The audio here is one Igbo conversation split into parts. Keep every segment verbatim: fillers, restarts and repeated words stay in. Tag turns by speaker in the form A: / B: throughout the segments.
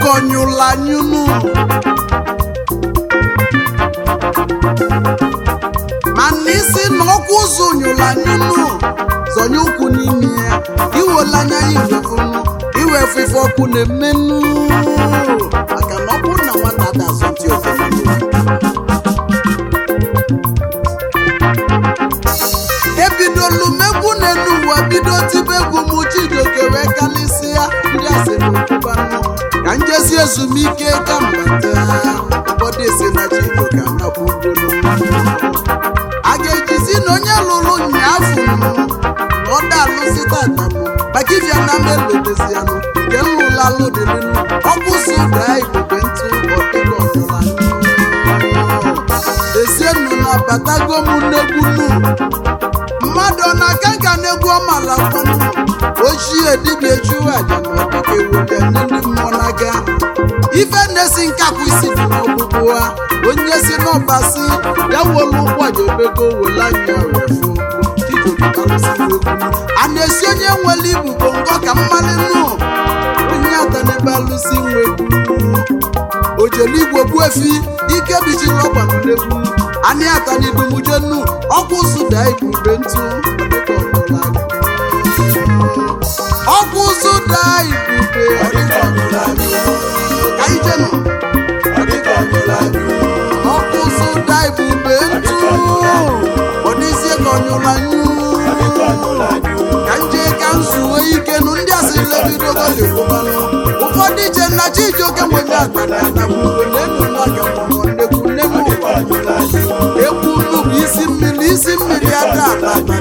A: konyula nyunu manisi n'ọkwụzụ nyụla nyunu zonye ukwu n'ime ya iwela anya iwefunu iwefu ife ọkụ na-emenu maka na ọ bụrụ na nwata ada asọmpi ofefe ebidolu megwu n'elu ụwa bido tibe egwu m Chijioke wee kalịsịa ndị asịrị okwubanụ ka njezi ezumike ka mbata ụfọdụ esi na Chijioke anapụ ugolu a ga-ejizi na onye lụrụ nyaafụ na ọ da-alụzi tatanụ maka ivia na melodezianụ nke nlụlalụ dịrịnụ ọkwụsị daa ibube ntụ ọdịgo ọdụla esienụ na batago m n'egwunu mmadụ ọ na-aka nka na-egwu ọmala kwanụ ochie dibịa eju aja na ọdịka ewuga ndị mmụọ n'aka ife na-esi nkapụ isi dị n'ọgbụgbụ ha onye si n'ọbasi ya wolu ụkwajobego wele anya refu a na-esi onye nwere ibubo ngọ ka mmalị nụ onye ata n'ebe alụsi nwegbu ojeligwe gbu efi ike bichiri ọgbanụ n'egwu anyị ata n'idumujenu ọkwụ sụda ibube ntụ ọkwụ sụda ibube ka ijenu ọkwụ sụda ibube ntụ ọdịzie ka ọnyụlanyu ka nje ka nzuwe ike nụ ndị asịrịla bidogo lekwubanụ ụfọdụ iche na Chijioke nwere atara anabụgo n'elu n'aka mụrụ nnekwu nnekwu ekwu unu bụ isi mmiri isi mmiri ada atata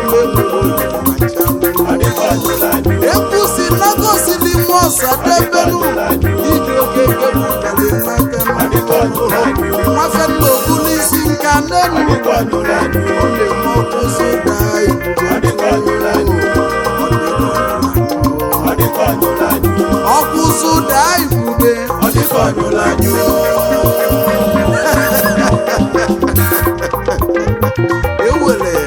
A: ekwu si nagosili mọsa debelu Chijioke kebụkali n'aka nwafe nnaokwu n'isi nka n'elu ọ na-eme ọkụ soda ọkụ soda ibube ewere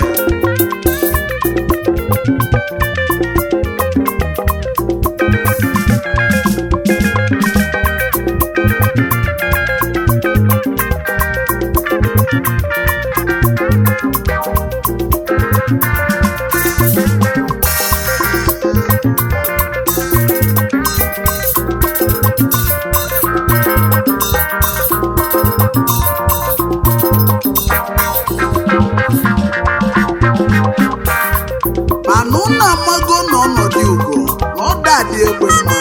A: manụ na amago n'ọnọdụ ugo na ọ dadị egbe mma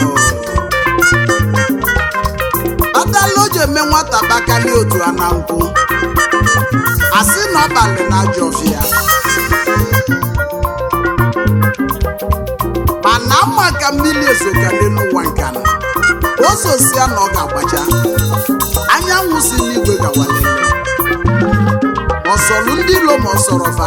A: batala o ji eme nwata bakali otu a na nkwụ asị na ọbalị na ajọ ọfịa mana ama ka mmiri ezokale n'ụwa nkana ososia na ọ ga-agbacha anyanwụ si n'igwe gawalele ọsọlụ ndị ilo ma ọsọrọfa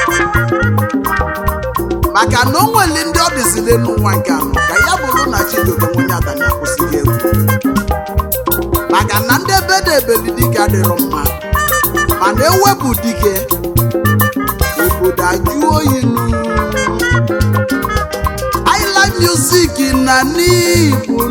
A: maka na o nwere ndị ọ dịzile n'ụwa nke anọ ka ya bụrụ na Chijioke nwonye adana akwụsịghị egwu maka na ndị ebede ebeli dike adịrọ mma mana ewepụ dike obodo ajụ oyi aila music na n'Igbo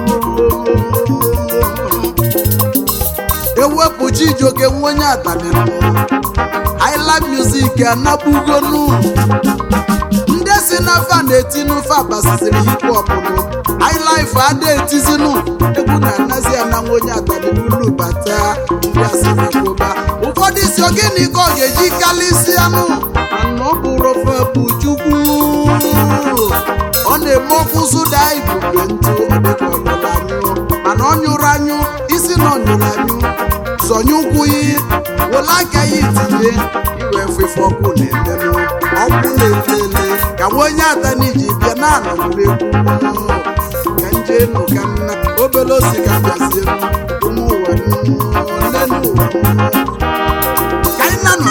A: ewepụ Chijioke nwonye adana aila music anabugonu ndị si na fa na-eti n'ofe abasisiri hip hop nụ highlife ada etizinu egwu na-anazi ana nwonye atalibulu bata ndị asịrịkụba ụfọdụ isi ogini ka ọ ga-eji kalịsịanụ mana ọ bụrụ ofe bụ Chukwu ọ na-eme ọkụ zụda ibube ntụ ọdịka ọnyụrụ anyụ mana ọ nyụrụ anyụ isi na ọnyụrụ anyụ zonye ụkwụ yi wele aka ya itinye iwe fefe ọkụ na-emenụ ọkụ na-efele ka onye ata n'iji bịa na anọmegwu ka nje nụ ka nna obele osi ka bịazie ụmụ ụwa nne n'ụwa ka anyị nanọ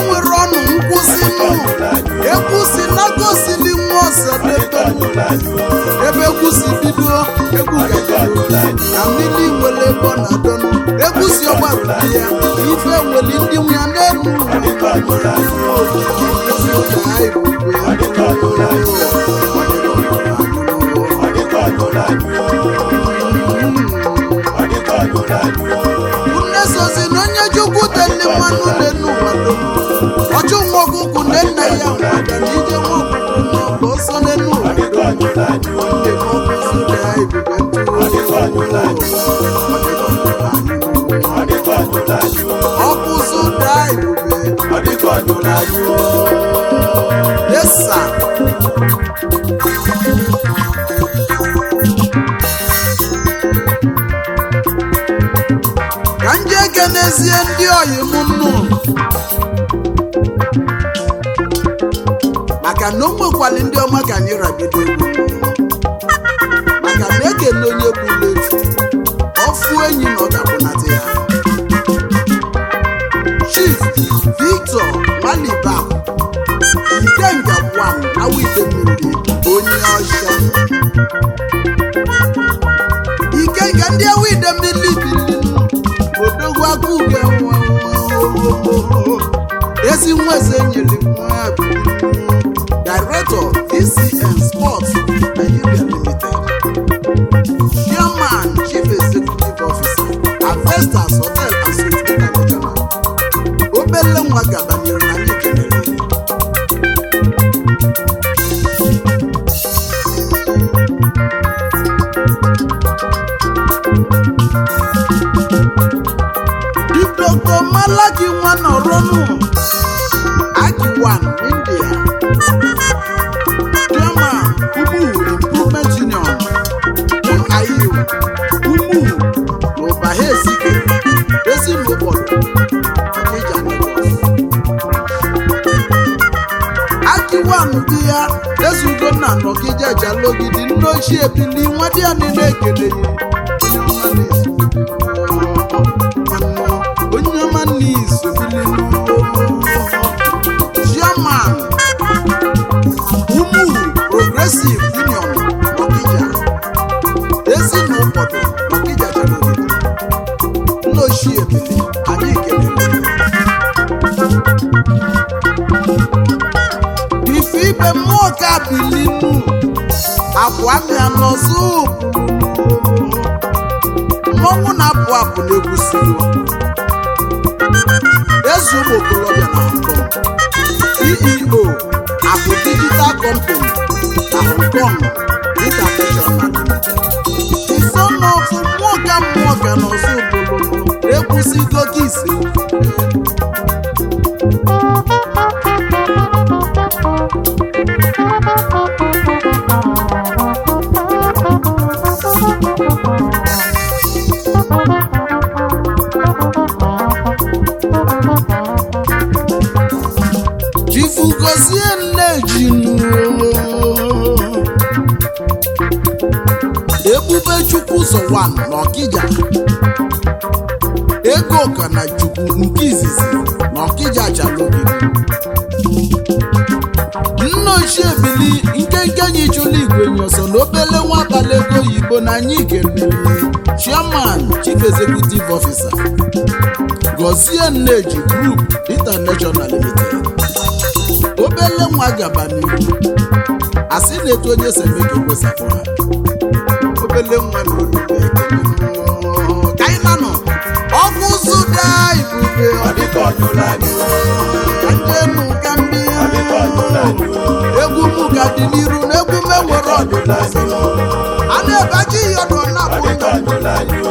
A: nwere ọnụ nkwụsị nụ egwu si na gosili nwa ọsọ n'ebe ebe egwu si bido egwu gajere na mmiri nwere ebe ọ na-adọnụ egwu si ọgbara ya ife nwere ndị nwe ya n'elu nne sozi na onye Chukwu teli mmanụ n'elu ụwa ọchụ nwa ọgụgụ na nna ya nwada na ije nwa ọgụgụ ọsọ n'elu ụwa ọkụzụ daa ebube yesa ka nje ekenezie ndị oyi m nnu maka na o nwekwali ndị ọma ka anyị rabido egwu maka na ekele onye bụla efu ọfụ enyi na ọ ga-abụnata ya Chief Victor Nwaliba Ikenga One na wite mmiri onye ọcha Ikenga ndị awide mmiri bili odogwu akụge ezi nweze nyere nwa Director V C N Sports Nigeria Limited Chairman Chief Executive Officer Avestas Hotel and Suites International obele nwa gabanyere na anyị kelere Doctor Malaki Nwanoronu Agiwan India Chairman Umu Improvement Union U I U Umu Obahesike Ezi Nobodo Akija Lagos Agiwan dị ya ezugo na Nọkija Jalogidi nne ochie ebili nwa dị ya niile ekele ya onye ọma n'izu Chairman Umu Progressive Union Nọkija ezi na ụbọdụ Nọkija Jalogidi nne ochie ebili anyị kelere ife ibe mmụọ ka bilinu abụọ mịa n'ọzọ mmọnwụ na-apụ apụ na-egwusiru ezu ụmụ okorobịa na Hong Kong C E O Apụ Digital Company na Hong Kong International isonọfụ mmụọ ka mmụọ ka n'ọzọ obodo egwusigo ka ise Chifugozie Nnejinu Ebube Chukwu ụzọ one n'Ọkịja Ego Ọkana Chukwu nke izizi n'Ọkịja Jalogidi nne ochie ebili nkenke anyị chụlụ igwe nyoso na obele nwata ego oyibo na anyị kelere Chairman Chief Executive Officer Gozie Nneji Group International Limited obele nwa gaba n'ihu asị na-etu onye semeke kwesapụ ha obele nwa na olube ekele ka anyị nanọ ọkụ zụda ibube ọdịkọdụladịenu ka mbi egwu mụ ga dị n'iru na egwu menwere ọdịnala a na-ebaji ihe ọdụ na-abụ